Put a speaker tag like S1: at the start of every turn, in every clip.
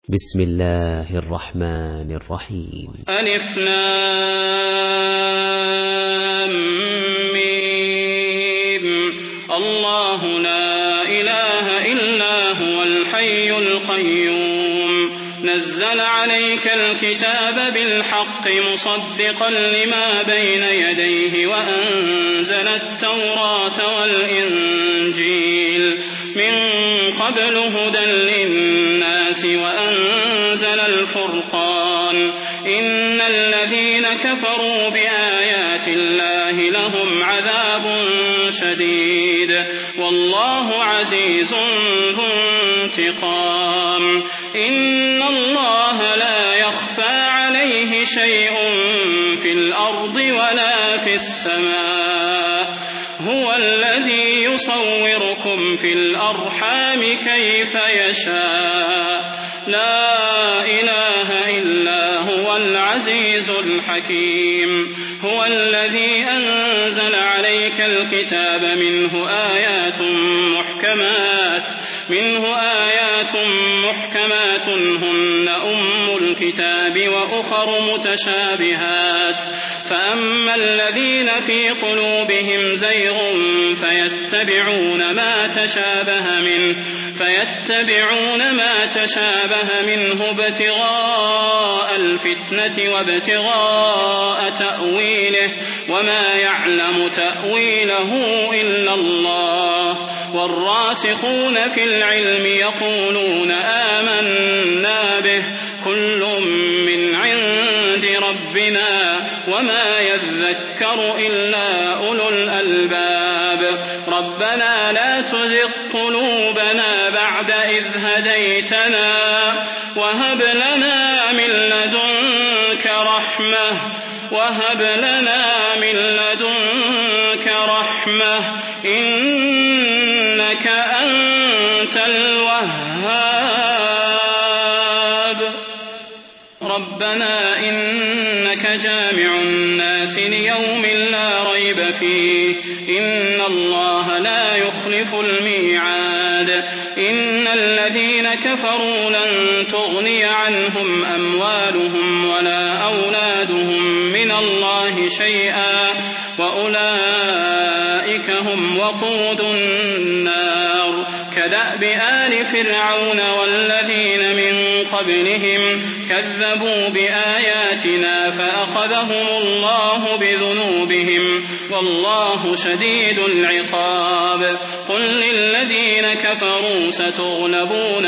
S1: بسم الله الرحمن الرحيم.
S2: ألف لام ميم. الله لا إله إلا هو الحي القيوم نزل عليك الكتاب بالحق مصدقا لما بين يديه وأنزل التوراة والإنجيل من قبل هدى للناس وأنزل الفرقان إن الذين كفروا بآيات الله لهم عذاب شديد والله عزيز ذو انتقام إن الله لا يخفى عليه شيء في الأرض ولا في السماء هو الذي يصوركم في الأرحام كيف يشاء لا إله إلا هو العزيز الحكيم هو الذي أنزل عليك الكتاب منه آيات محكمات هن أم الكتاب وأخر متشابهات فأما الذين في قلوبهم زيغ فيتبعون ما تشابه منه ابتغاء الفتنة وابتغاء تأويله وما يعلم تأويله إلا الله والراسخون في العلم يقولون آمنا به كل من عند ربنا وما يذكر إلا أولو الألباب ربنا لا تزغ قلوبنا بعد إذ هديتنا وهب لنا من لدنك رحمة إنك أنت الوهاب ربنا إنك جامع الناس ليوم لا ريب فيه إن الله لا يخلف الميعاد إن الذين كفروا لن تغني عنهم أموالهم ولا أولادهم من الله شيئا وأولئك هم وقود النار كدأب آل فرعون والذين من قبلهم كذبوا بآياتنا فأخذهم الله بذنوبهم والله شديد العقاب قل للذين كفروا ستغلبون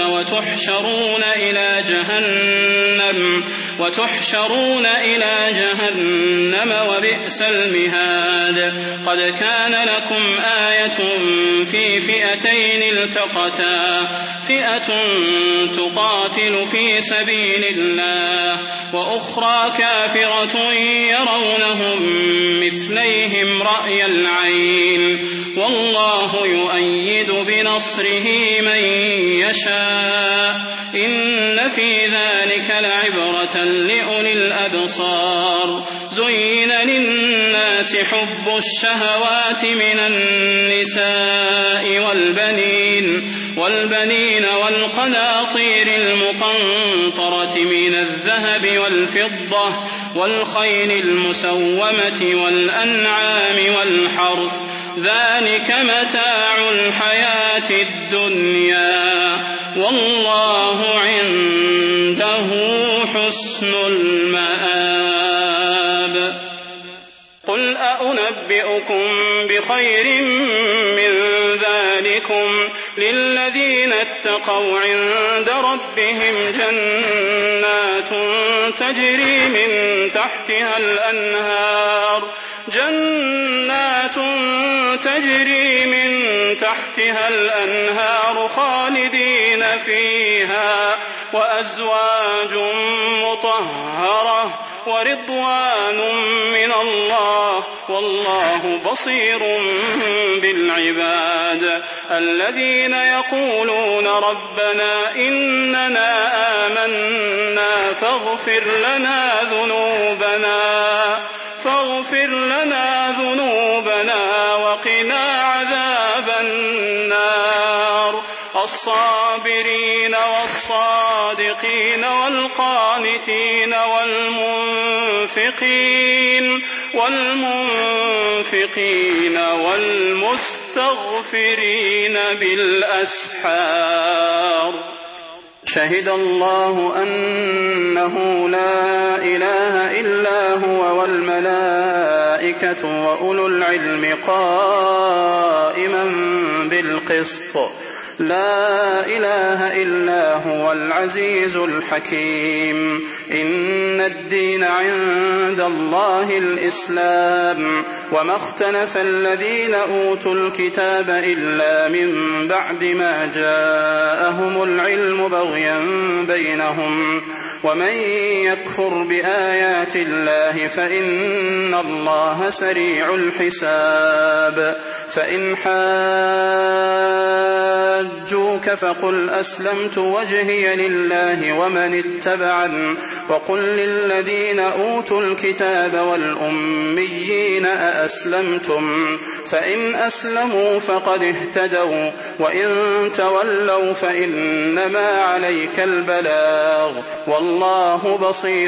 S2: وتحشرون إلى جهنم وبئس المهاد قد كان لكم آية في فئتين التقتا فئة تقاتل في سبيل الله وأخرى كافرة يرونهم مثليهم رأي العين والله يؤيد بنصره من يشاء إن في ذلك لعبرة لأولي الأبصار زين للناس حب الشهوات من النساء والبنين والقناطير المقنطرة من الذهب والفضة والخيل المسومة والأنعام والحرث ذلك متاع الحياة الدنيا والله عنده حسن المآب قل أنبئكم بخير من ذلكم للذين اتقوا عند ربهم جنات تجري من تحتها الأنهار خالدين فيها وأزواج مطهرة ورضوان من الله والله بصير بالعباد الذين يقولون ربنا إننا آمنا فاغفر لنا ذنوبنا وقنا عذاب النار والصابرين والصادقين والقانتين والمنفقين والمستغفرين بالأسحار. شهد الله أنه لا إله إلا هو والملائكة وأولو العلم قائما بالقسط. لا إله إلا هو العزيز الحكيم. إن الدين عند الله الإسلام. وما اختلف الذين أوتوا الكتاب إلا من بعد ما جاءهم العلم بغيا بينهم. ومن يكفر بآيات الله فإن الله سريع الحساب. فإن حاجوك فقل أسلمت وجهي لله ومن اتبعني وقل للذين أوتوا الكتاب والأميين أأسلمتم فإن أسلموا فقد اهتدوا وإن تولوا فإنما عليك البلاغ والله بصير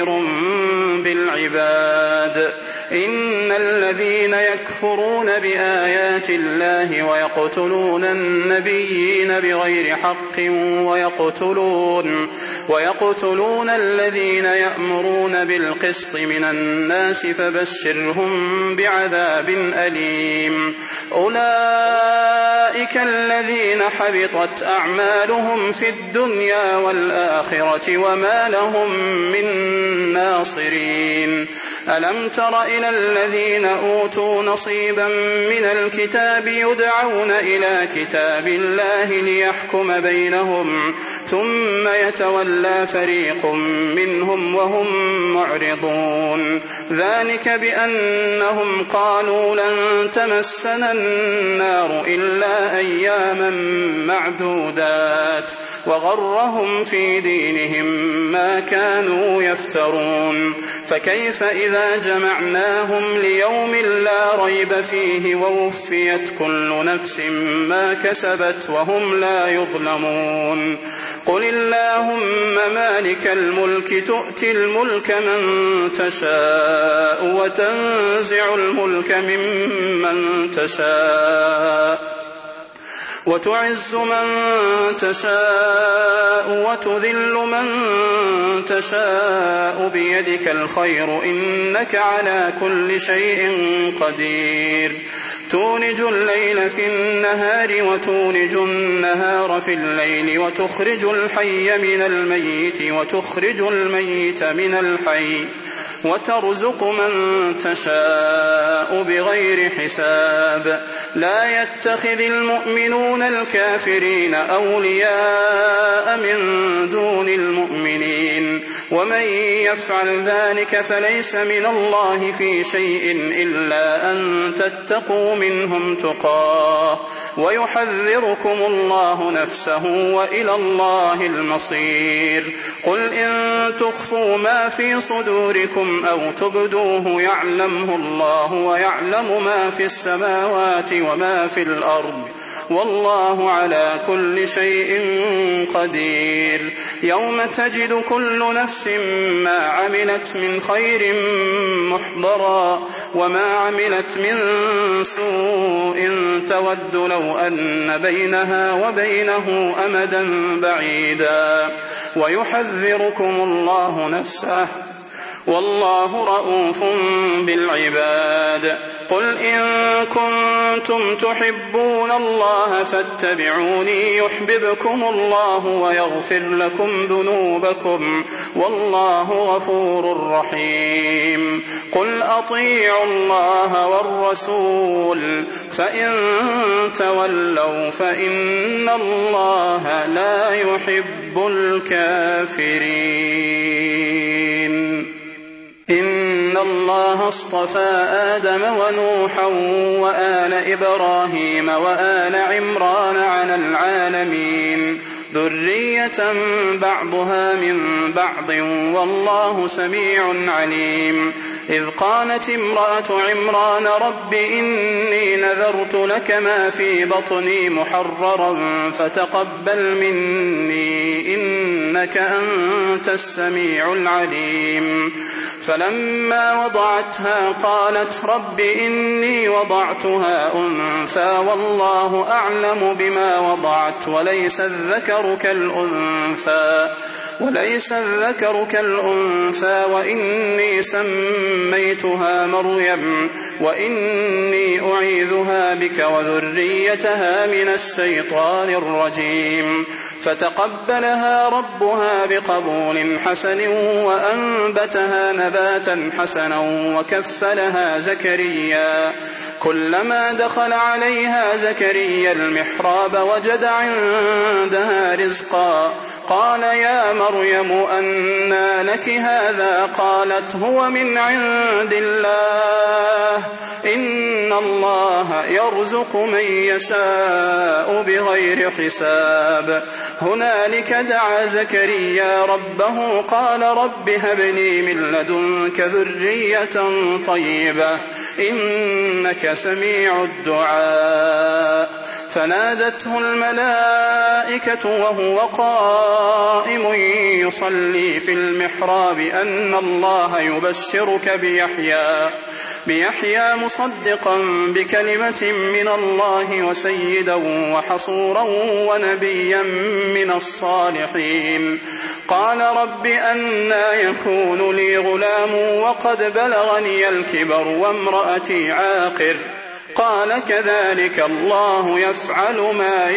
S2: بالعباد. إن الذين يكفرون بآيات الله ويقتلون النبيين بغير حق ويقتلون الذين يأمرون بالقسط من الناس فبشرهم بعذاب أليم. أولئك الذين حبطت أعمالهم في الدنيا والآخرة وما لهم من ناصرين. ألم تر إلى الذين أوتوا نصيبا من الكتاب يدعون إلى كتاب الله ليحكم بينهم ثم يتولى فريق منهم وهم معرضون. ذلك بأنهم قالوا لن تمسنا النار إلا أياما معدودات وغرهم في دينهم ما كانوا يفترون. فكيف إذا جمعناهم ليوم لا ريب فيه ووفيت كل نفس ما كسبت وهم لا يظلمون. قل اللهم مالك الملك تؤتي الملك من تشاء وتنزع الملك ممن تشاء وتعز من تشاء وتذل من تشاء بيدك الخير إنك على كل شيء قدير. تولج الليل في النهار وتولج النهار في الليل وتخرج الحي من الميت وتخرج الميت من الحي وترزق من تشاء بغير حساب. لا يتخذ المؤمنون الكافرين أولياء من دون المؤمنين ومن يفعل ذلك فليس من الله في شيء إلا أن تتقوا منهم تقاه ويحذركم الله نفسه وإلى الله المصير. قل إن تخفوا ما في صدوركم أو تبدوه يعلمه الله ويعلم ما في السماوات وما في الأرض والله على كل شيء قدير. يوم تجد كل نفس ما عملت من خير محضرا وما عملت من سوء تود لو أن بينها وبينه أمدا بعيدا ويحذركم الله نفسه والله رؤوف بالعباد. قل إن كنتم تحبون الله فاتبعوني يحببكم الله ويغفر لكم ذنوبكم والله غفور رحيم. قل أطيعوا الله والرسول فإن تولوا فإن الله لا يحب الكافرين. إن الله الله اصطفى آدم ونوحا وآل إبراهيم وآل عمران على العالمين ذرية بعضها من بعض والله سميع عليم. إذ قالت امرأة عمران رب إني نذرت لك ما في بطني محررا فتقبل مني إنك أنت السميع العليم. فلما وضعتها قالت رب إني وضعتها أنثى والله أعلم بما وضعت وليس الذكر كالأنثى وإني سميتها مريم وإني أعيذها بك وذريتها من الشيطان الرجيم. فتقبلها ربها بقبول حسن وأنبتها نباتا حسنا وكفلها زكريا. كلما دخل عليها زكريا المحراب وجد عندها رزقا قال يا مريم أنى لك هذا قالت هو من عند الله إن الله يرزق من يشاء بغير حساب. هنالك دعا زكريا ربه قال رب هب لي من لدنك ذرية طيبة إنك سميع الدعاء. فنادته الملائكة وهو قائم يصلي في المحراب أن الله يبشرك بيحيى مصدقا بكلمة من الله وسيدا وحصورا ونبيا من الصالحين. قال رب أنى يكون لي غلام وقد بلغني الكبر وامرأتي عاقر قال كذلك الله يفعل ما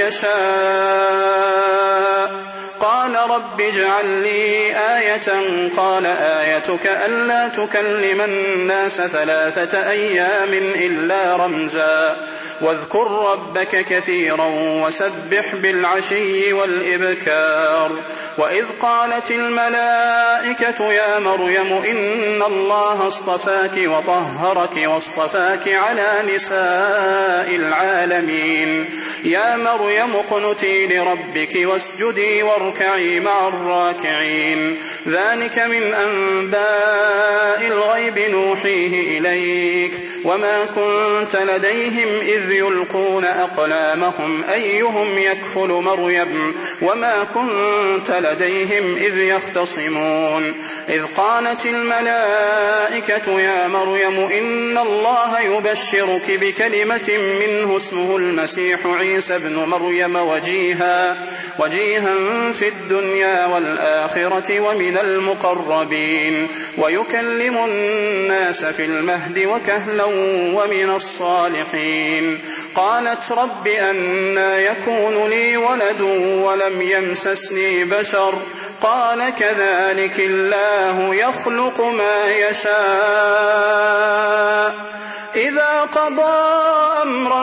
S2: يشاء. قال رب اجعل لي آية قال آيتك ألا تكلم الناس 3 أيام إلا رمزا واذكر ربك كثيرا وسبح بالعشي والإبكار. وإذ قالت الملائكة يا مريم إن الله اصطفاك وطهرك واصطفاك على نساء العالمين. يا مريم اقنتي لربك واسجدي واركعي مع الراكعين. ذلك من أنباء الغيب نوحيه إليك وما كنت لديهم إذ يلقون أقلامهم أيهم يكفل مريم وما كنت لديهم إذ يختصمون. إذ قالت الملائكة يا مريم إن الله يبشرك بكلمة منه اسمه المسيح عيسى ابن مريم وجيها في الدنيا والآخرة ومن المقربين ويكلم الناس في المهد وكهلا ومن الصالحين. قالت رب أنى يكون لي ولد ولم يمسسني بشر قال كذلك الله يخلق ما يشاء إذا قضى أمرا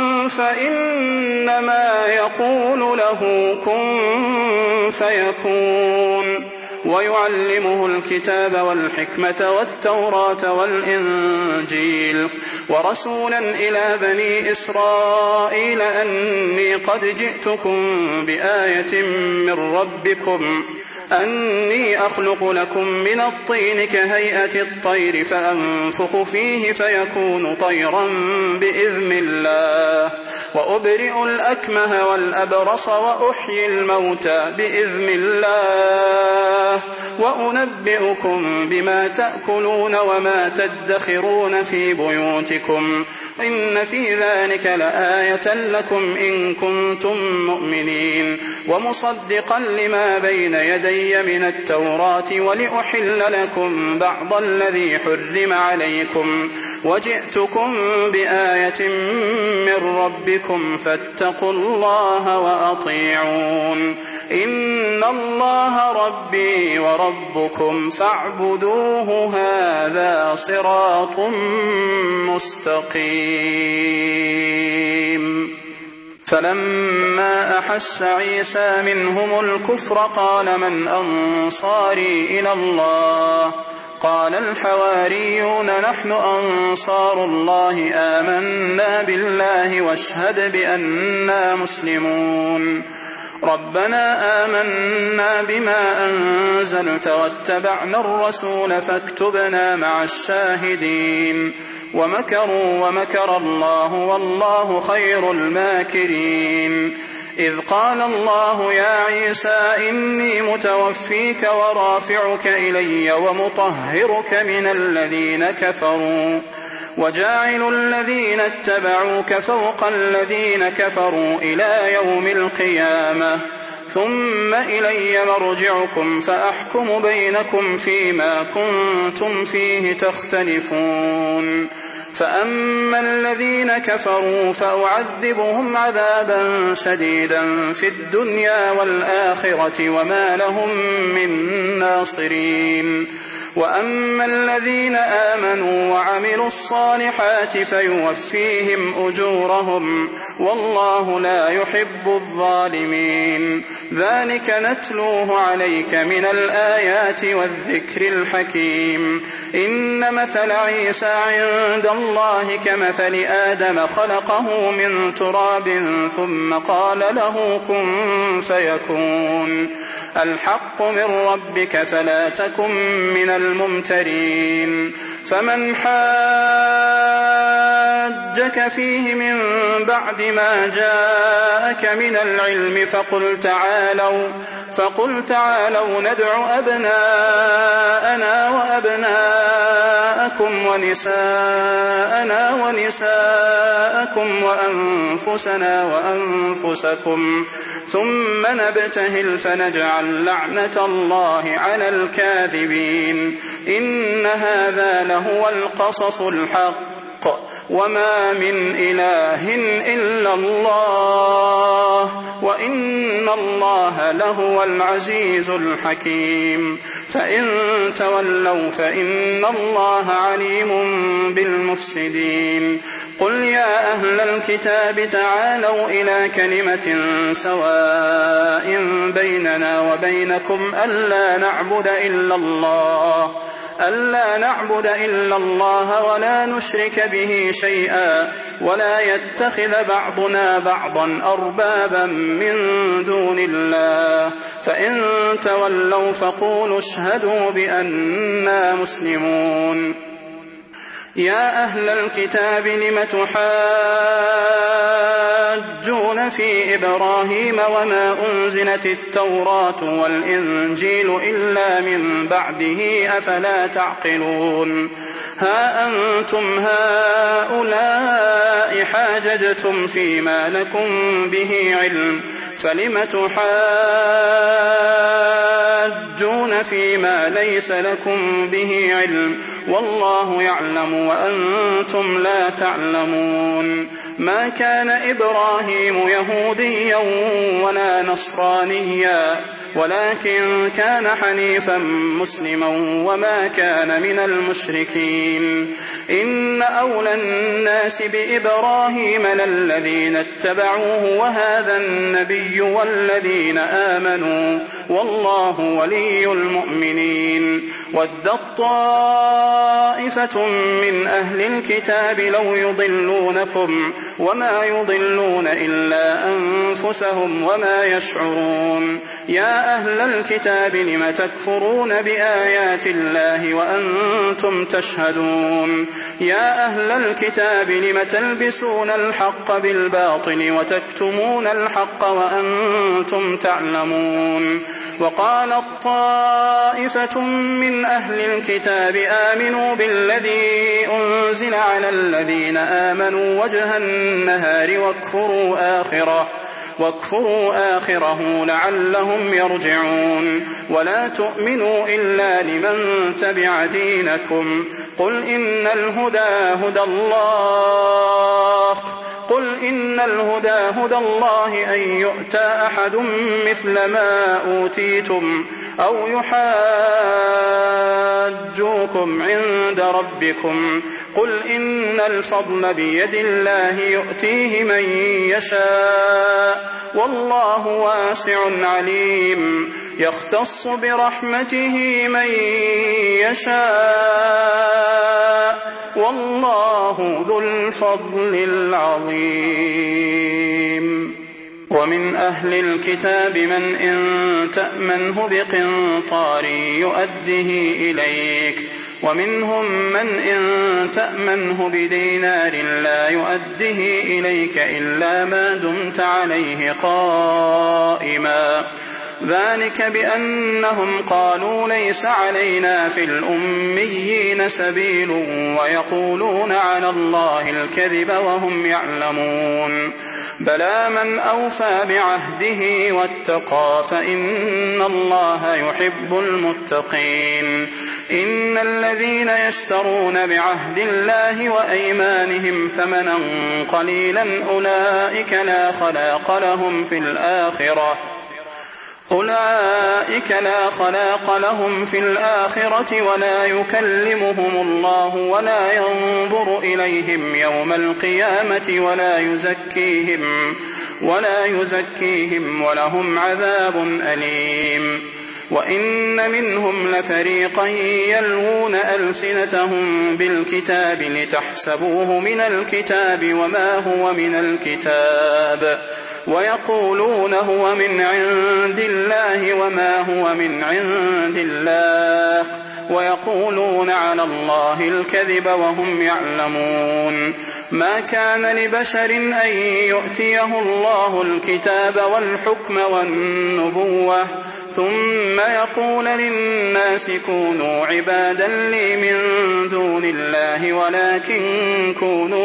S2: فإنما يقول له كن فيكون. ويعلمه الكتاب والحكمة والتوراة والإنجيل ورسولا إلى بني إسرائيل أني قد جئتكم بآية من ربكم أني أخلق لكم من الطين كهيئة الطير فأنفخ فيه فيكون طيرا بإذن الله وأبرئ الأكمه والأبرص وأحيي الموتى بإذن الله وأنبئكم بما تأكلون وما تدخرون في بيوتكم إن في ذلك لآية لكم إن كنتم مؤمنين ومصدقا لما بين يدي من التوراة ولأحل لكم بعض الذي حرم عليكم وجئتكم بآية من ربكم فاتقوا الله وأطيعون إن الله ربي وربكم فاعبدوه هذا صراط مستقيم. فلما أحس عيسى منهم الكفر قال من أنصاري إلى الله قال الحواريون نحن أنصار الله آمنا بالله واشهد بأننا مسلمون ربنا آمنا بما أنزلت واتبعنا الرسول فاكتبنا مع الشاهدين ومكروا ومكر الله والله خير الماكرين إذ قال الله يا عيسى إني متوفيك ورافعك إلي ومطهرك من الذين كفروا وجاعل الذين اتبعوك فوق الذين كفروا إلى يوم القيامة ثم إلي مرجعكم فأحكم بينكم فيما كنتم فيه تختلفون فأما الذين كفروا فأعذبهم عذابا شديدا في الدنيا والآخرة وما لهم من ناصرين وأما الذين آمنوا وعملوا الصالحات فيوفيهم أجورهم والله لا يحب الظالمين ذلك نتلوه عليك من الآيات والذكر الحكيم إن مثل عيسى عند الله كمثل آدم خلقه من تراب ثم قال له كن فيكون الحق من ربك فلا تكن من الممترين فمن حاجك فيه من بعد ما جاءك من العلم فقل تعالوا ندع أبناءنا وأبناءكم ونساءنا ونساءكم وأنفسنا وأنفسكم ثم نبتهل فنجعل لعنة الله على الكاذبين إن هذا لهو القصص الحق وما من إله إلا الله وإن الله لهو العزيز الحكيم فإن تولوا فإن الله عليم بالمفسدين قل يا أهل الكتاب تعالوا إلى كلمة سواء بيننا وبينكم ألا نعبد إلا الله ولا نشرك به شيئا ولا يتخذ بعضنا بعضا أربابا من دون الله فإن تولوا فقولوا اشهدوا بأننا مسلمون يا أهل الكتاب لم تحاجون في إبراهيم وما أنزلت التوراة والإنجيل إلا من بعده أفلا تعقلون ها أنتم هؤلاء حاججتم فيما لكم به علم فلم تحاجون فيما ليس لكم به علم والله يعلم وأنتم لا تعلمون ما كان إبراهيم يهوديا ولا نصرانيا ولكن كان حنيفا مسلما وما كان من المشركين إن أولى الناس بإبراهيم للذين اتبعوه وهذا النبي والذين آمنوا والله ولي المؤمنين ودت طائفة من أهل الكتاب لو يضلونكم وما يضلون إلا أنفسهم وما يشعرون يا أهل الكتاب لم تكفرون بآيات الله وأنتم تشهدون يا أهل الكتاب لم تلبسون الحق بالباطل وتكتمون الحق وأنتم تعلمون وقالت طائفة من أهل الكتاب آمنوا بالذي أنزل على الذين آمنوا وجه النهار واكفروا آخره لعلهم يرجعون ولا تؤمنوا إلا لمن تبع دينكم قل إن الهدى هدى الله قل إن الهدى هدى الله أن يؤتى أحد مثل ما أوتيتم أو يحاجوكم عند ربكم قل إن الفضل بيد الله يؤتيه من يشاء والله واسع عليم يختص برحمته من يشاء والله ذو الفضل العظيم ومن أهل الكتاب من إن تأمنه بقنطار يؤده إليك ومنهم من إن تأمنه بدينار لا يؤده إليك إلا ما دمت عليه قائما ذلك بأنهم قالوا ليس علينا في الأميين سبيل ويقولون على الله الكذب وهم يعلمون بلى من أوفى بعهده واتقى فإن الله يحب المتقين إن الذين يشترون بعهد الله وأيمانهم ثمنا قليلا أولئك لا خلاق لهم في الآخرة ولا يكلمهم الله ولا ينظر إليهم يوم القيامة ولا يزكيهم ولهم عذاب أليم وإن منهم لفريقا يلوون ألسنتهم بالكتاب لتحسبوه من الكتاب وما هو من الكتاب ويقولون هو من عند الله وما هو من عند الله ويقولون على الله الكذب وهم يعلمون ما كان لبشر أن يؤتيه الله الكتاب والحكم والنبوة ثم يقول للناس كونوا عبادا لي من دون الله ولكن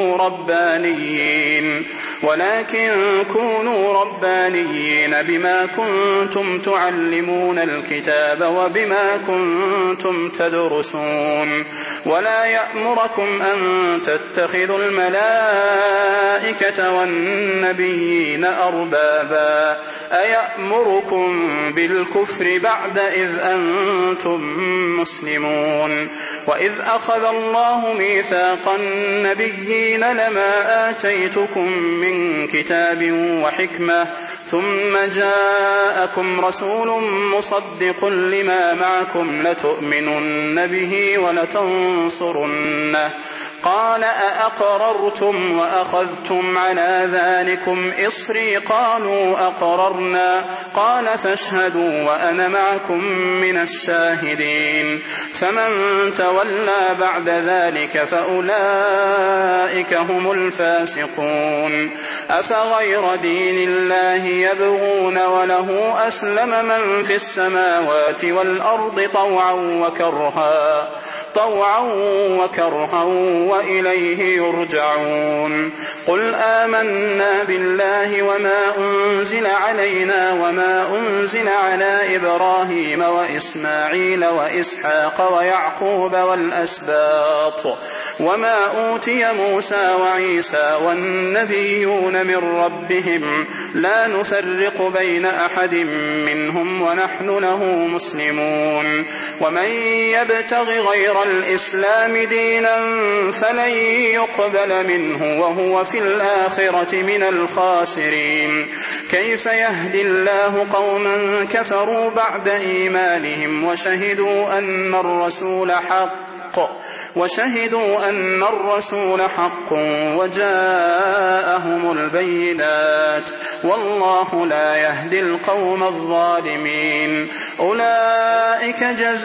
S2: كونوا ربانيين بما كنتم تعلمون الكتاب وبما كنتم تدرسون ولا يأمركم أن تتخذوا الملائكة والنبيين أربابا أيأمركم بالكفر بعد إذ أنتم مسلمون وإذ أخذ الله ميثاق النبيين لما آتيتكم من كتاب وحكمة ثم جاءكم رسول مصدق لما معكم لتؤمنن به ولتنصرنه قال أأقررتم وأخذتم على ذلكم إصري قالوا أقررنا قال فاشهدوا وأنا معكم من الشاهدين فمن تولى بعد ذلك فأولئك هم الفاسقون أفغير دين الله يبغون وله أسلم من في السماوات والأرض طوعا وكرها وإليه يرجعون قل آمنا بالله وما أنزل علينا وما أنزل على إبراهيم وإسماعيل وإسحاق ويعقوب والأسباط وما أوتي موسى وعيسى والنبيون من ربهم لا نفرق بين أحد منهم ونحن له مسلمون ومن يبتغ غير الإسلام دينا فلن يقبل منه وهو في الآخرة من الخاسرين كيف يهدي الله قوما كفروا بعد إيمانهم وشهدوا أن الرسول حق وجاءهم البينات والله لا يهدي القوم الظالمين أولئك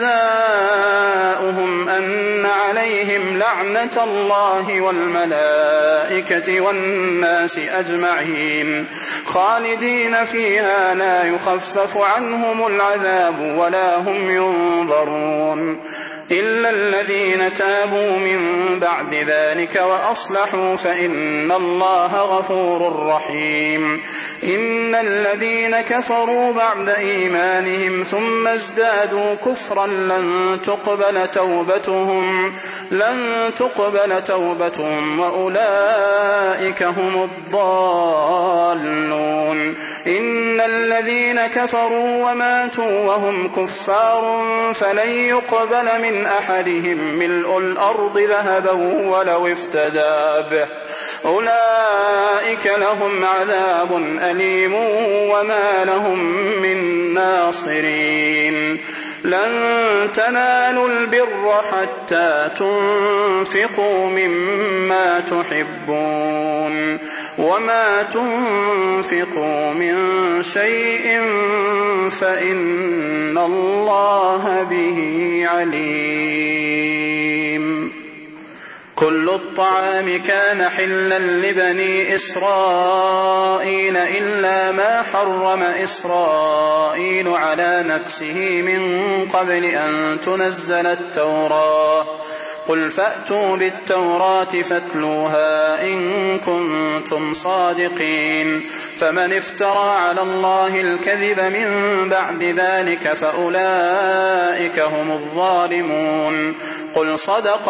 S2: جزاؤهم أن عليهم لعنة الله والملائكة والناس أجمعين خالدين فيها لا يخفف عنهم العذاب ولا هم ينظرون إلا الذين تابوا من بعد ذلك وأصلحوا فإن الله غفور رحيم. إن الذين كفروا بعد إيمانهم ثم ازدادوا كفرا لن تقبل توبتهم وأولئك هم الضالون. إن الذين كفروا وماتوا وهم كفار فلن يقبل من أحدهم ملء الأرض ذهبا ولو افتدى به أولئك لهم عذاب أليم وما لهم من ناصرين. لن تنالوا البر حتى تنفقوا مما تحبون وما تنفقوا من شيء فإن الله به عليم. كل الطعام كان حلا لبني إسرائيل إلا ما حرم إسرائيل على نفسه من قبل أن تنزل التوراة. قل فأتوا بالتوراة فاتلوها إن كنتم صادقين. فمن افترى على الله الكذب من بعد ذلك فأولئك هم الظالمون. قل صدق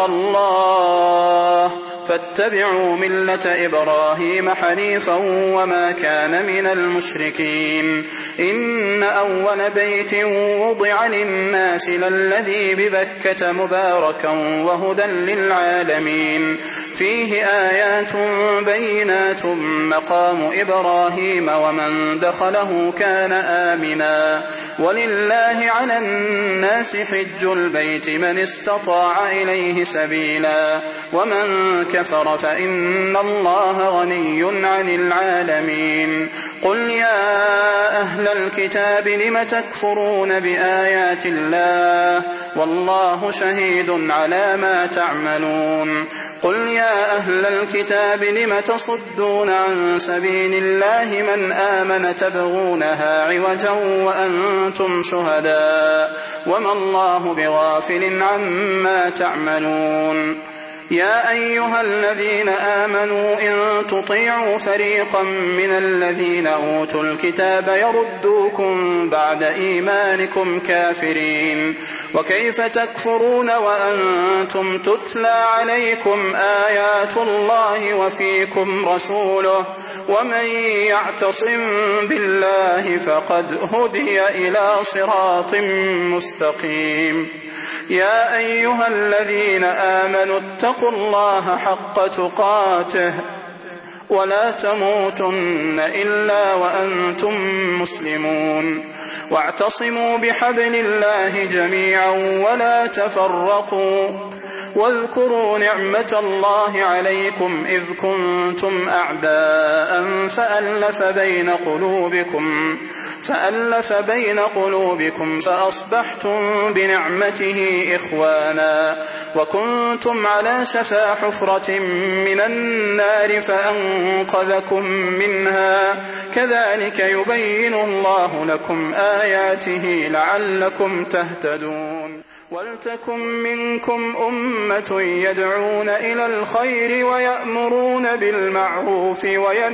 S2: الله فاتبعوا ملة إبراهيم حنيفا وما كان من المشركين. إن أول بيت وضع للناس للذي ببكة مباركا وهدى للعالمين فيه آيات بينات مقام إبراهيم ومن دخله كان آمنا ولله على الناس حج البيت من استطاع إليه سبيلا ومن كفر فإن الله غني عن العالمين. قل يا أهل الكتاب لم تكفرون بآيات الله والله شهيد على ما تعملون. قل يا أهل الكتاب لم تصدون عن سبيل الله من آمن تبغونها عوجا وأنتم شهداء وما الله بغافل عما تعملون. يا أيها الذين آمنوا إن تطيعوا فريقا من الذين أوتوا الكتاب يردوكم بعد إيمانكم كافرين. وكيف تكفرون وأنتم تتلى عليكم آيات الله وفيكم رسوله ومن يعتصم بالله فقد هدي إلى صراط مستقيم. يا أيها الذين آمنوا اتقوا الله حق تقاته ولا تموتن إلا وأنتم مسلمون. واعتصموا بحبل الله جميعا ولا تفرقوا واذكروا نعمة الله عليكم إذ كنتم أعداء فألف بين قلوبكم فأصبحتم بنعمته إخوانا وكنتم على شفا حفرة من النار فأنقذكم منها كذلك يبين الله لكم آياته لعلكم تهتدون. ولتكن منكم أمة يدعون إلى الخير ويأمرون بالمعروف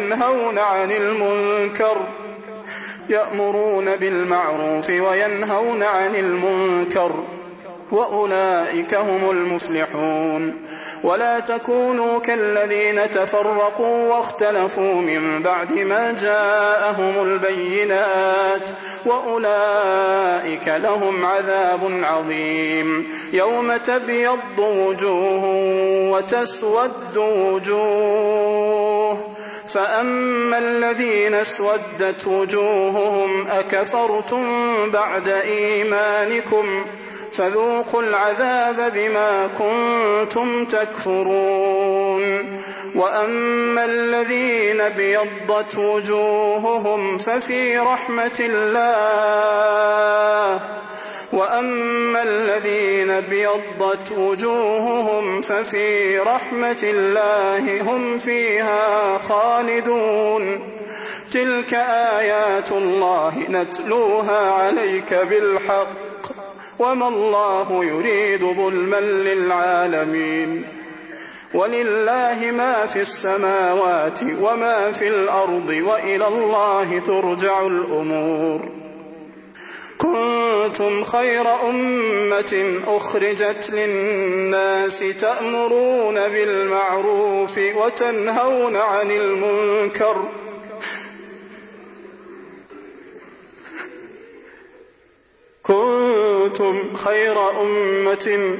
S2: وينهون عن المنكر وأولئك هم المفلحون. ولا تكونوا كالذين تفرقوا واختلفوا من بعد ما جاءهم البينات وأولئك لهم عذاب عظيم. يوم تبيض وجوه وتسود وجوه فأما الذين اسودت وجوههم أكفرتم بعد إيمانكم فذوقوا العذاب بما كنتم تكفرون. وأما الذين ابيضت وجوههم ففي رحمة الله هم فيها خالدون. تلك آيات الله نتلوها عليك بالحق وما الله يريد ظلما للعالمين. ولله ما في السماوات وما في الأرض وإلى الله ترجع الأمور. كنتم خير أمة أخرجت للناس تأمرون بالمعروف وتنهون عن المنكر كنتم خير أمة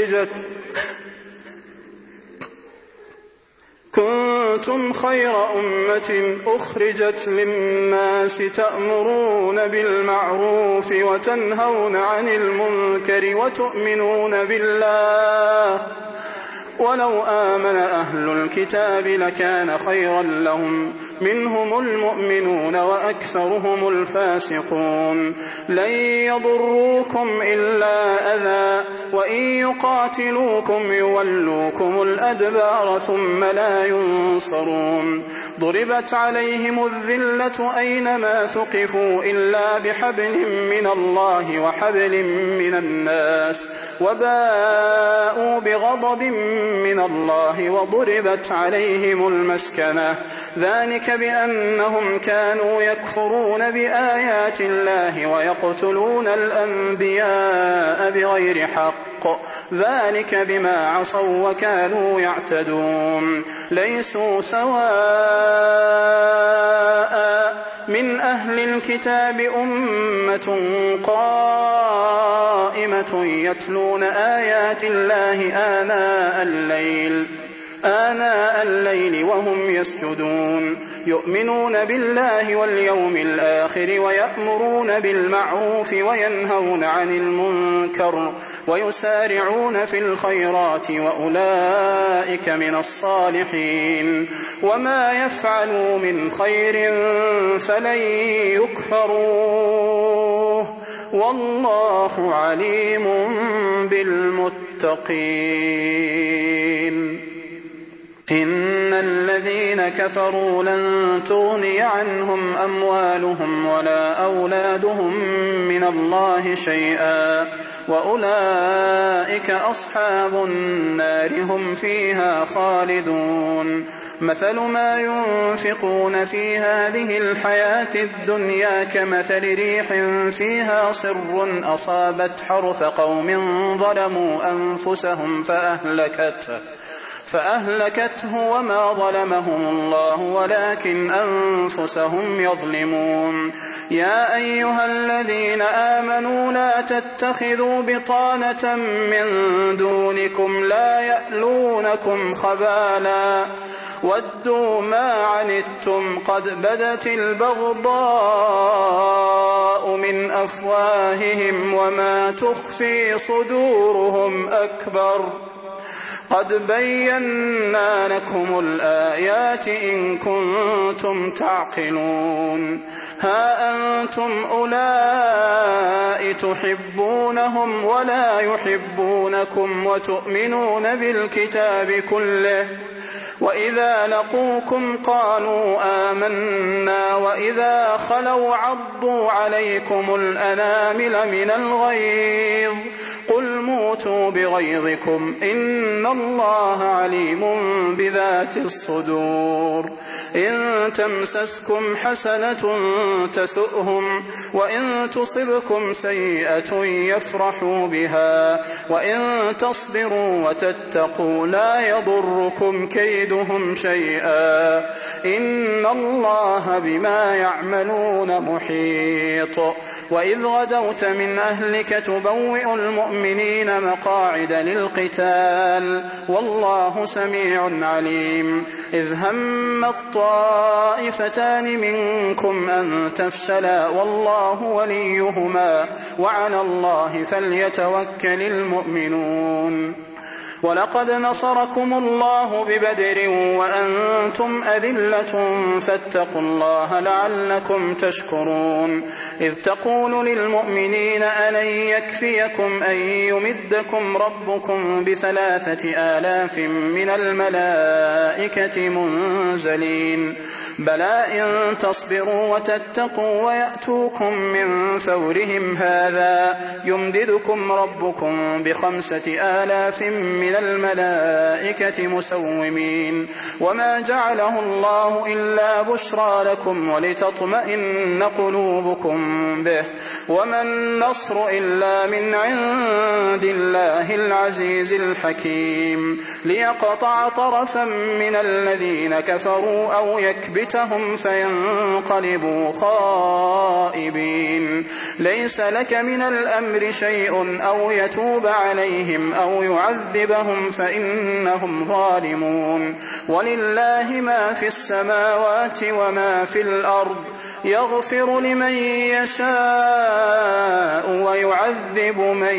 S2: أخرجت للناس تأمرون بالمعروف وتنهون عن المنكر وتؤمنون بالله. ولو آمن أهل الكتاب لكان خيرا لهم منهم المؤمنون وأكثرهم الفاسقون. لن يضروكم إلا أذى وإن يقاتلوكم يولوكم الأدبار ثم لا ينصرون. ضربت عليهم الذلة أينما ثقفوا إلا بحبل من الله وحبل من الناس وباءوا بغضب من الله وضربت عليهم المسكنة. ذلك بأنهم كانوا يكفرون بآيات الله ويقتلون الأنبياء بغير حق. ذلك بما عصوا وكانوا يعتدون. ليسوا سواء من أهل الكتاب أمة قائمة يتلون آيات الله آناء الليل وهم يسجدون. يؤمنون بالله واليوم الآخر ويأمرون بالمعروف وينهون عن المنكر ويسارعون في الخيرات وأولئك من الصالحين. وما يفعلوا من خير فلن يكفروه والله عليم بالمتقين. إن الذين كفروا لن تغني عنهم أموالهم ولا أولادهم من الله شيئا وأولئك أصحاب النار هم فيها خالدون. مثل ما ينفقون في هذه الحياة الدنيا كمثل ريح فيها صر أصابت حرث قوم ظلموا أنفسهم فأهلكته وما ظلمهم الله ولكن أنفسهم يظلمون. يا أيها الذين آمنوا لا تتخذوا بطانة من دونكم لا يألونكم خبالا ودوا ما عنتم قد بدت البغضاء من أفواههم وما تخفي صدورهم أكبر. قد بينا لكم الآيات إن كنتم تعقلون. ها أنتم أولئك تحبونهم ولا يحبونكم وتؤمنون بالكتاب كله وإذا لقوكم قالوا آمنا وإذا خلوا عضوا عليكم الأنامل من الغيظ قل موتوا بغيظكم إن الله عليم بذات الصدور. إن تمسسكم حسنة تسؤهم وإن تصبكم سيئة يفرحوا بها وإن تصبروا وتتقوا لا يضركم كيدهم شيئا إن الله بما يعملون محيط. وإذ غدوت من أهلك تبوئ المؤمنين مقاعد للقتال والله سميع عليم. إذ هم الطائفتان منكم أن تفشلا والله وليهما وعلى الله فليتوكل المؤمنون. ولقد نصركم الله ببدر وأنتم أذلة فاتقوا الله لعلكم تشكرون إذ تقول للمؤمنين ألن يكفيكم أن يمدكم ربكم ب3,000 من الملائكة منزلين بلى إن تصبروا وتتقوا ويأتوكم من فورهم هذا يمددكم ربكم ب5,000 من الملائكة مسومين وما جعله الله إلا بشرى لكم ولتطمئن قلوبكم به وما النصر إلا من عند الله العزيز الحكيم ليقطع طرفا من الذين كفروا أو يكبتهم فينقلبوا خائبين ليس لك من الأمر شيء أو يتوب عليهم أو يعذبهم فإنهم ظالمون ولله ما في السماوات وما في الأرض يغفر لمن يشاء ويعذب من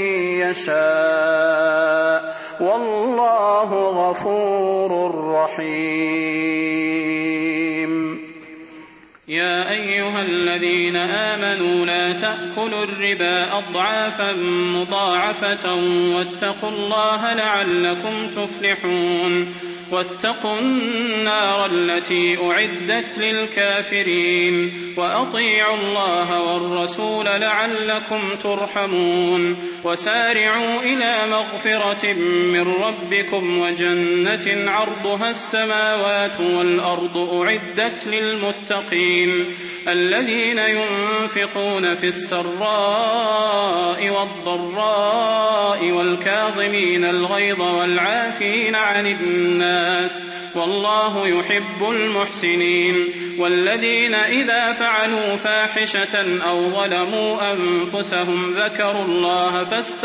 S2: يشاء والله غفور رحيم
S3: يا أيها الذين آمنوا لا تأكلوا الربا أضعافا مضاعفة واتقوا الله لعلكم تفلحون واتقوا النار التي أعدت للكافرين وأطيعوا الله والرسول لعلكم ترحمون وسارعوا إلى مغفرة من ربكم وجنة عرضها السماوات والأرض أعدت للمتقين الذين ينفقون في السراء والضراء والكاظمين الغيظ والعافين عن الناس والله يحب المحسنين والذين إذا فعلوا فاحشة أو ظلموا أنفسهم ذكروا الله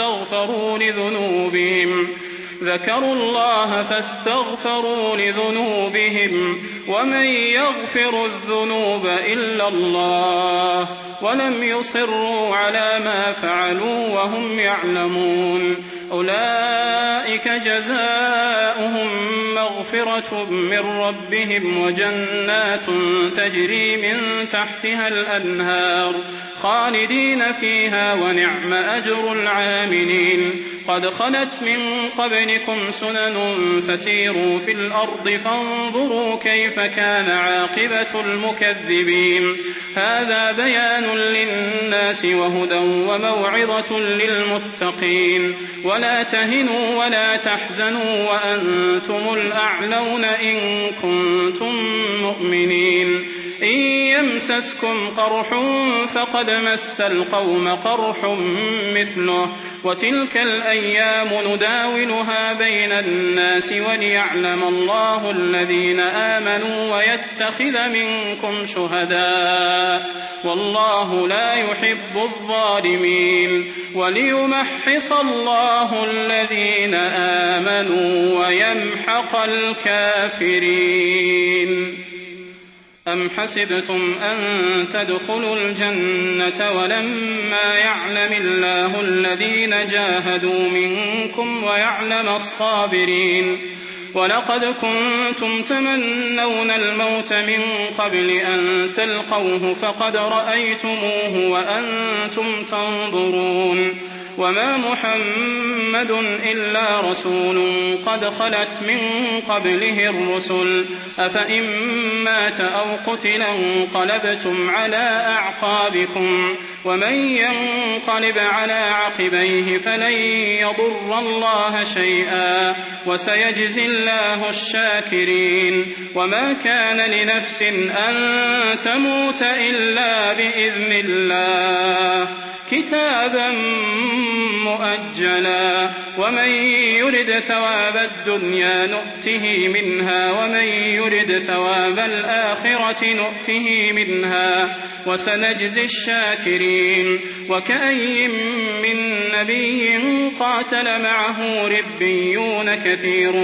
S3: فاستغفروا لذنوبهم ومن يغفر الذنوب إلا الله ولم يصروا على ما فعلوا وهم يعلمون أولئك جزاؤهم مغفرة من ربهم وجنات تجري من تحتها الأنهار خالدين فيها ونعم أجر العاملين قد خلت من قبلكم سنن فسيروا في الأرض فانظروا كيف كان عاقبة المكذبين هذا بيان للناس وهدى وموعظة للمتقين ولا تهنوا ولا تحزنوا وأنتم الأعلون إن كنتم مؤمنين إن يمسسكم قرح فقد مس القوم قرح مثله وتلك الأيام نداولها بين الناس وليعلم الله الذين آمنوا ويتخذ منكم شهداء والله لا يحب الظالمين وليمحص الله الذين آمنوا ويمحق الكافرين أم حسبتم أن تدخلوا الجنة ولما يعلم الله الذين جاهدوا منكم ويعلم الصابرين ولقد كنتم تمنون الموت من قبل أن تلقوه فقد رأيتموه وأنتم تنظرون وما محمد إلا رسول قد خلت من قبله الرسل أفإن مات أو قتل انقلبتم على أعقابكم ومن ينقلب على عقبيه فلن يضر الله شيئا وسيجزي الله الشاكرين وما كان لنفس أن تموت إلا بإذن الله كتابا مؤجلا ومن يرد ثواب الدنيا نؤته منها ومن يرد ثواب الآخرة نؤته منها وسنجزي الشاكرين وكأي من نبي قاتل معه ربيون كثير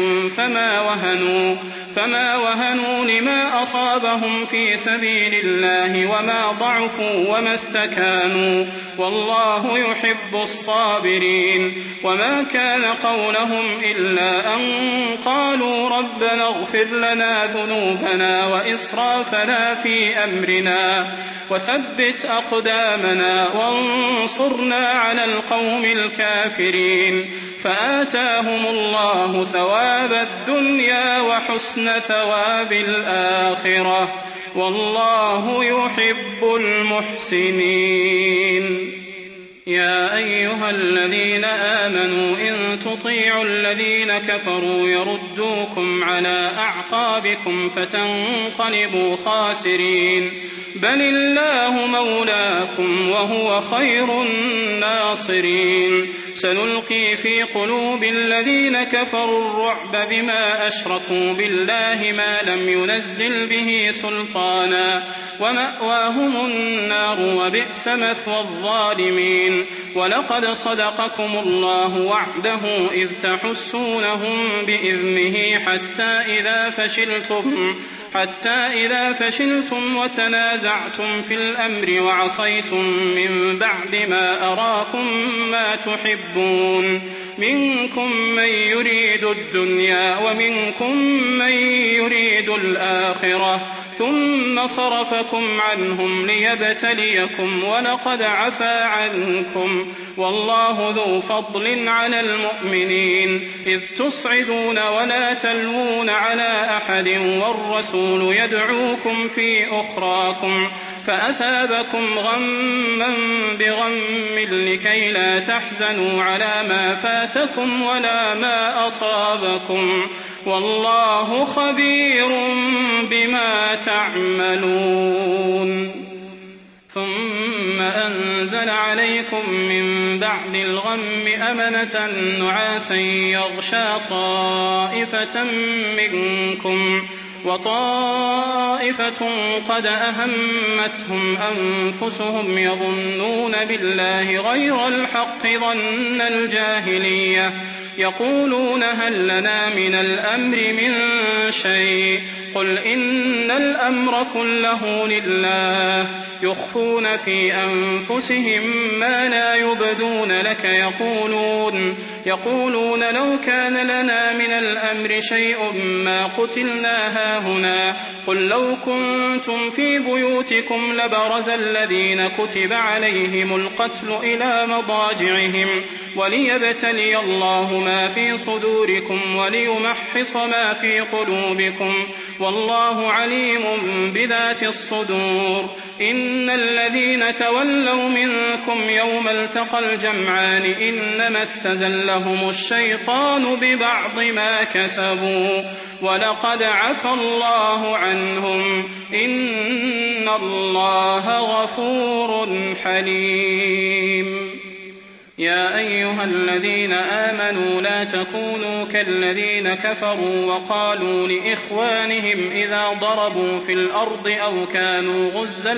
S3: فما وهنوا لما أصابهم في سبيل الله وما ضعفوا وما استكانوا والله يحب الصابرين. وما كان قولهم إلا أن قالوا ربنا اغفر لنا ذنوبنا وإسرافنا في أمرنا وثبت أقدامنا وانصرنا على القوم الكافرين. فآتاهم الله ثواب الدنيا وحسن ثواب الآخرة والله يحب المحسنين. يا أيها الذين آمنوا إن تطيعوا الذين كفروا يردوكم على أعقابكم فتنقلبوا خاسرين بل الله مولاكم وهو خير الناصرين. سنلقي في قلوب الذين كفروا الرعب بما أشركوا بالله ما لم ينزل به سلطانا ومأواهم النار وبئس مثوى الظالمين. ولقد صدقكم الله وعده إذ تحسونهم بإذنه حتى إذا فشلتم وتنازعتم في الأمر وعصيتم من بعد ما أراكم ما تحبون منكم من يريد الدنيا ومنكم من يريد الآخرة ثم صرفكم عنهم ليبتليكم ولقد عفا عنكم والله ذو فضل على المؤمنين. إذ تصعدون ولا تلوون على أحد والرسول يدعوكم في أخراكم فأثابكم غما بغم لكي لا تحزنوا على ما فاتكم ولا ما أصابكم والله خبير بما تعملون. ثم أنزل عليكم من بعد الغم أمنة نعاسا يغشى طائفة منكم وطائفة قد أهمتهم أنفسهم يظنون بالله غير الحق ظن الجاهلية يقولون هل لنا من الأمر من شيء قل إن الأمر كله لله يخفون في أنفسهم ما لا يبدون لك يقولون لو كان لنا من الأمر شيء ما قتلنا هاهنا قل لو كنتم في بيوتكم لبرز الذين كتب عليهم القتل إلى مضاجعهم وليبتلي الله ما في صدوركم وليمحص ما في قلوبكم والله عليم بذات الصدور. إن الذين تولوا منكم يوم التقى الجمعان إنما استزلهم الشيطان ببعض ما كسبوا ولقد عفا الله عنهم إن الله غفور حليم. يا أيها الذين آمنوا لا تكونوا كالذين كفروا وقالوا لإخوانهم إذا ضربوا في الأرض أو كانوا غزا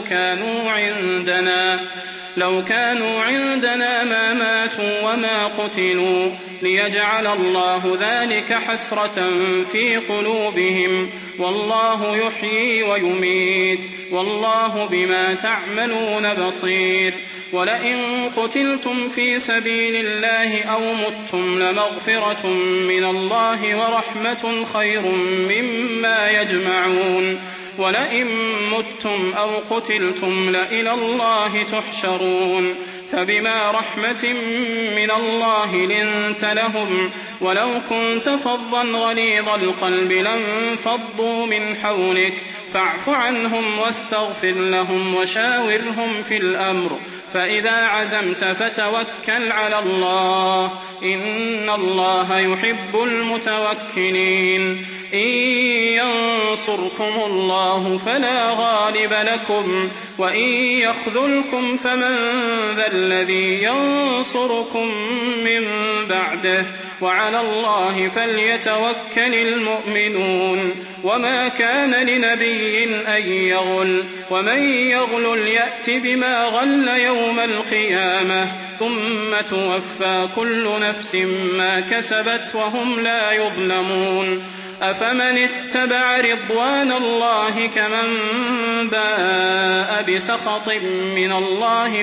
S3: لو كانوا عندنا ما ماتوا وما قتلوا ليجعل الله ذلك حسرة في قلوبهم والله يحيي ويميت والله بما تعملون بصير. ولئن قتلتم في سبيل الله أو متم لمغفرة من الله ورحمة خير مما يجمعون. ولئن متم أو قتلتم لإلى الله تحشرون. فبما رحمة من الله لنت لهم ولو كنت فظا غليظ القلب لانفضوا من حولك فاعف عنهم واستغفر لهم وشاورهم في الأمر فإذا عزمت فتوكل على الله إن الله يحب المتوكلين. إن ينصركم الله فلا غالب لكم وإن يخذلكم فمن ذا الذي ينصركم من بعده وعلى الله فليتوكل المؤمنون وما كان لنبي أن يغل ومن يغل يأت بما غل يوم القيامة ثم توفى كل نفس ما كسبت وهم لا يظلمون أفمن اتبع رضوان الله كمن باء بسخط من الله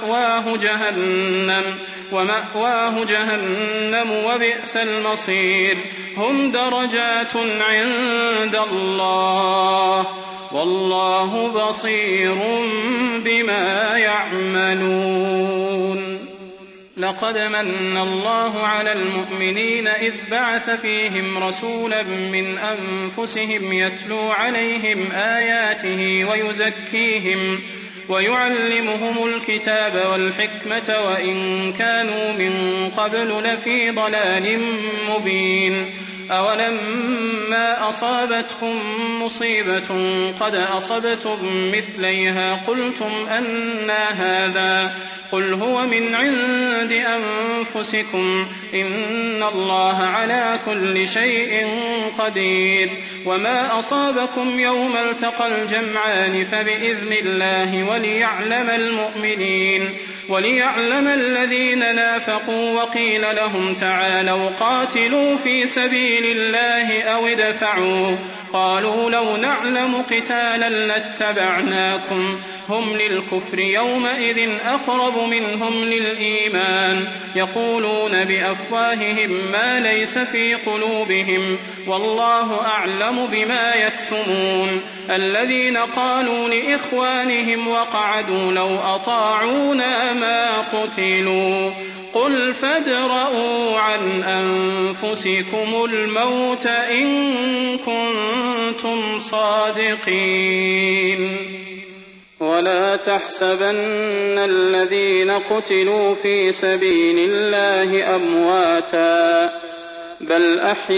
S3: ومأواه جهنم وبئس المصير هم درجات عند الله والله بصير بما يعملون لقد من الله على المؤمنين إذ بعث فيهم رسولا من أنفسهم يتلو عليهم آياته ويزكيهم ويعلمهم الكتاب والحكمة وإن كانوا من قبل لفي ضلال مبين أولما أصابتكم مصيبة قد أصبتم مثليها قلتم أنى هذا قل هو من عند أنفسكم إن الله على كل شيء قدير وما أصابكم يوم التقى الجمعان فبإذن الله وليعلم الذين نافقوا وقيل لهم تعالوا قاتلوا في سبيل الله أو ادفعوا قالوا لو نعلم قتالا لاتبعناكم هم للكفر يومئذ أقرب منهم للإيمان يقولون بأفواههم ما ليس في قلوبهم والله أعلم بما يكتمون الذين قالوا لإخوانهم وقعدوا لو أطاعونا ما قتلوا قل فادرءوا عن أنفسكم الموت إن كنتم صادقين ولا تحسبن الذين قتلوا في سبيل الله أمواتا بل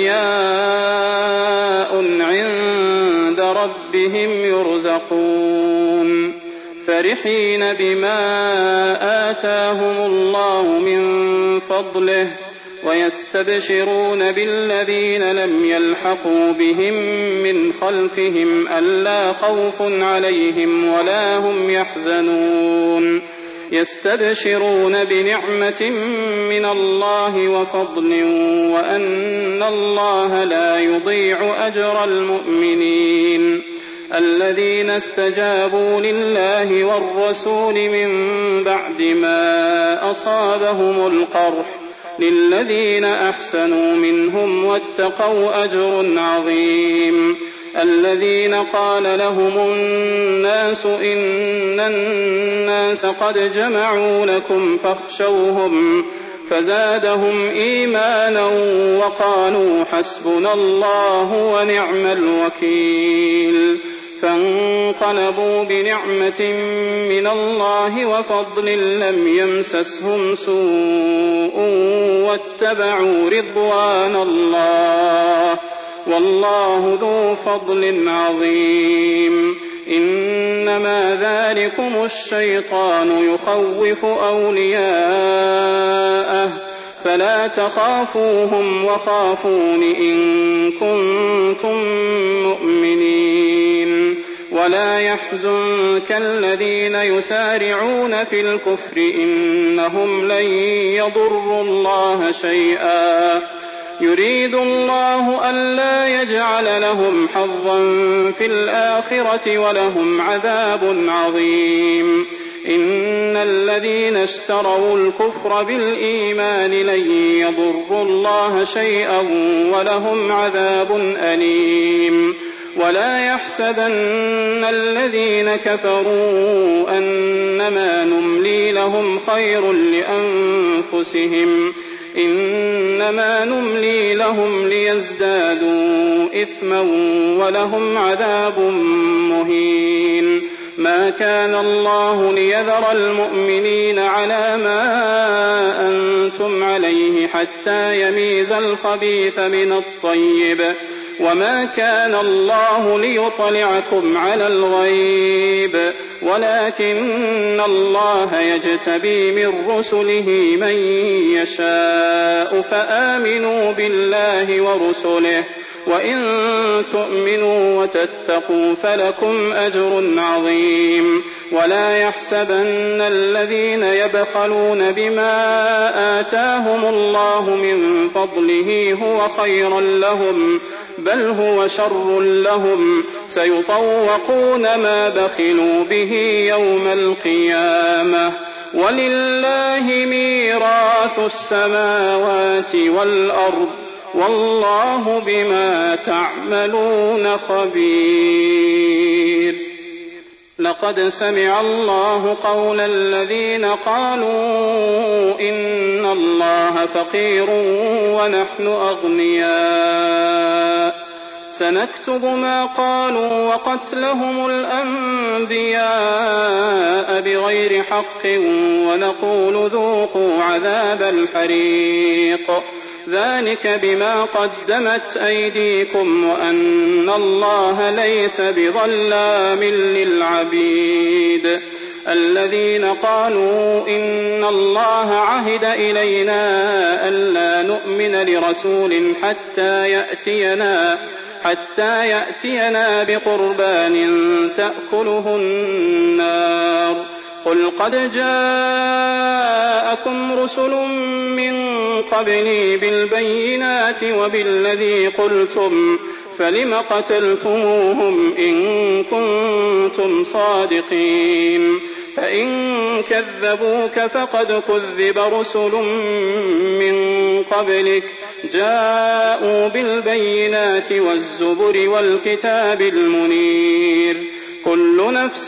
S3: أحياء عند ربهم يرزقون فرحين بما آتاهم الله من فضله ويستبشرون بالذين لم يلحقوا بهم من خلفهم ألا خوف عليهم ولا هم يحزنون يستبشرون بنعمة من الله وفضل وأن الله لا يضيع أجر المؤمنين الذين استجابوا لله والرسول من بعد ما أصابهم القرح للذين أحسنوا منهم واتقوا أجر عظيم الذين قال لهم الناس إن الناس قد جمعوا لكم فاخشوهم فزادهم إيمانا وقالوا حسبنا الله ونعم الوكيل فانقلبوا بنعمة من الله وفضل لم يمسسهم سوء واتبعوا رضوان الله والله ذو فضل عظيم إنما ذلكم الشيطان يخوف أولياءه فلا تخافوهم وخافون إن كنتم مؤمنين ولا يحزنك الذين يسارعون في الكفر إنهم لن يضروا الله شيئا يريد الله ألا يجعل لهم حظا في الآخرة ولهم عذاب عظيم إن الذين اشتروا الكفر بالإيمان لن يضروا الله شيئا ولهم عذاب أليم ولا يحسبن الذين كفروا أنما نملي لهم خير لأنفسهم إنما نملي لهم ليزدادوا إثما ولهم عذاب مهين ما كان الله ليذر المؤمنين على ما أنتم عليه حتى يميز الخبيث من الطيب وما كان الله ليطلعكم على الغيب ولكن الله يجتبي من رسله من يشاء فآمنوا بالله ورسله وإن تؤمنوا وتتقوا فلكم أجر عظيم ولا يحسبن الذين يبخلون بما آتاهم الله من فضله هو خيرا لهم بل هو شر لهم سيطوقون ما بخلوا به يوم القيامة ولله ميراث السماوات والأرض والله بما تعملون خبير. لقد سمع الله قول الذين قالوا إن الله فقير ونحن أغنياء سنكتب ما قالوا وقتلهم الأنبياء بغير حق ونقول ذوقوا عذاب الحريق ذلك بما قدمت أيديكم وأن الله ليس بظلام للعبيد. الذين قالوا إن الله عهد إلينا ألا نؤمن لرسول حتى يأتينا بقربان تأكله النار قل قد جاءكم رسل من قبلي بالبينات وبالذي قلتم فلم قتلتموهم إن كنتم صادقين فإن كذبوك فقد كذب رسل من قبلك جاءوا بالبينات والزبر والكتاب المنير كل نفس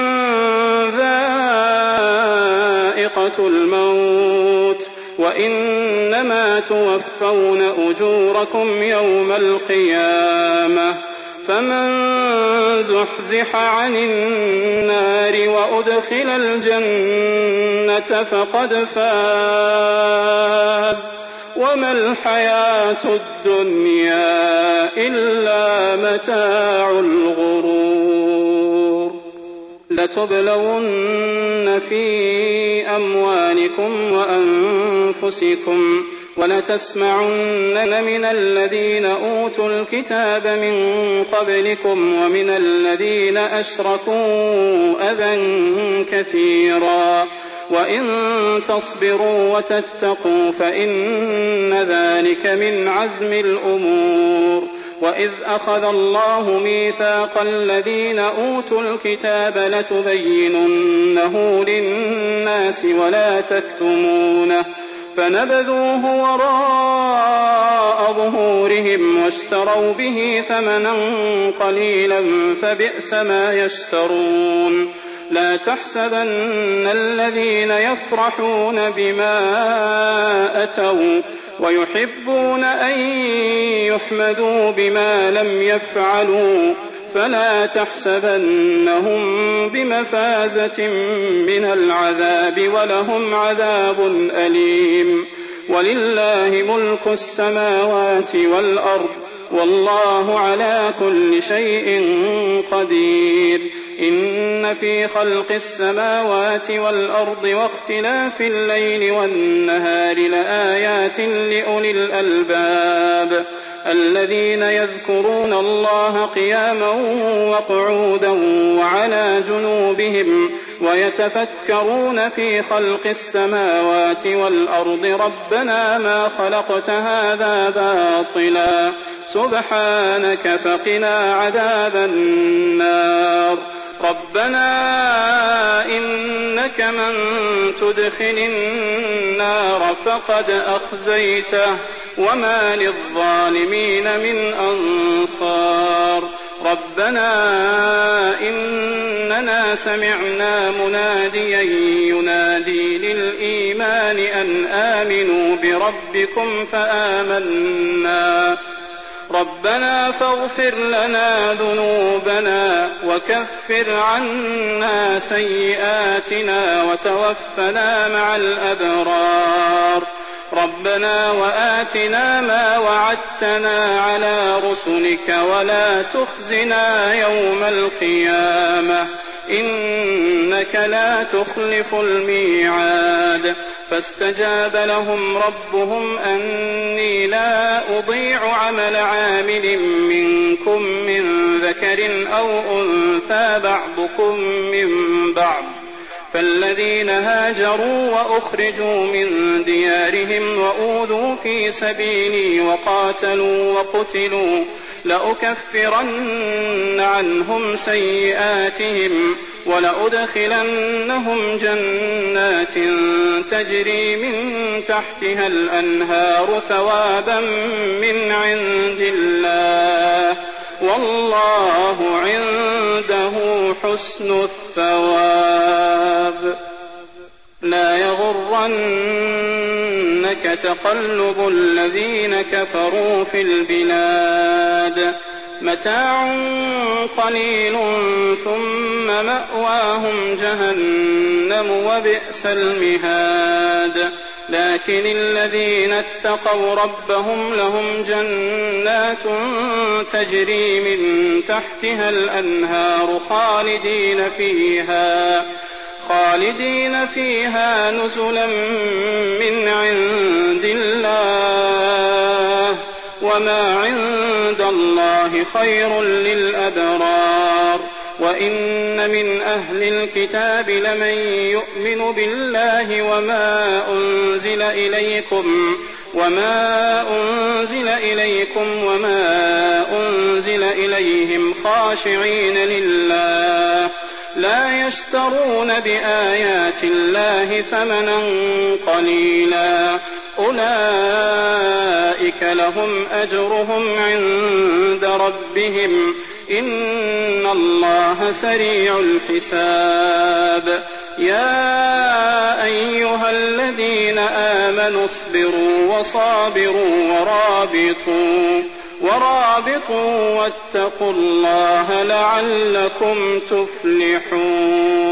S3: ذائقة الموت وإنما توفون أجوركم يوم القيامة فمن زحزح عن النار وأدخل الجنة فقد فاز وما الحياة الدنيا إلا متاع الغرور. لتبلون في أموالكم وأنفسكم ولتسمعن من الذين أوتوا الكتاب من قبلكم ومن الذين أشركوا أذى كثيرا وإن تصبروا وتتقوا فإن ذلك من عزم الأمور. وإذ أخذ الله ميثاق الذين أوتوا الكتاب لتبيننه للناس ولا تكتمونه فنبذوه وراء ظهورهم واشتروا به ثمنا قليلا فبئس ما يشترون. لا تحسبن الذين يفرحون بما أتوا ويحبون أن يحمدوا بما لم يفعلوا فلا تحسبنهم بمفازة من العذاب ولهم عذاب أليم. ولله ملك السماوات والأرض والله على كل شيء قدير. إن في خلق السماوات والأرض واختلاف الليل والنهار لآيات لأولي الألباب الذين يذكرون الله قياما وقعودا وعلى جنوبهم ويتفكرون في خلق السماوات والأرض ربنا ما خلقت هذا باطلا سبحانك فقنا عذاب النار. ربنا إنك من تدخل النار فقد أخزيته وما للظالمين من أنصار. ربنا إننا سمعنا مناديا ينادي للإيمان أن آمنوا بربكم فآمنا ربنا فاغفر لنا ذنوبنا وكفر عنا سيئاتنا وتوفنا مع الأبرار ربنا وآتنا ما وعدتنا على رسلك ولا تخزنا يوم القيامة إنك لا تخلف الميعاد فاستجاب لهم ربهم أني لا أضيع عمل عامل منكم من ذكر أو أنثى بعضكم من بعض فالذين هاجروا وأخرجوا من ديارهم وأوذوا في سبيلي وقاتلوا وقتلوا لأكفرن عنهم سيئاتهم ولأدخلنهم جنات تجري من تحتها الأنهار ثوابا من عند الله والله عنده حسن الثواب لا يغرنك تقلب الذين كفروا في البلاد متاع قليل ثم مأواهم جهنم وبئس المهاد لكن الذين اتقوا ربهم لهم جنات تجري من تحتها الأنهار خالدين فيها نزلا من عند الله وما عند الله خير للأبرار وإن من أهل الكتاب لمن يؤمن بالله وما أنزل إليكم وما أنزل إليهم خاشعين لله لا يشترون بآيات الله ثمنا قليلا أولئك لهم أجرهم عند ربهم إن الله سريع الحساب يا أيها الذين آمنوا اصبروا وصابروا ورابطوا واتقوا الله لعلكم تفلحون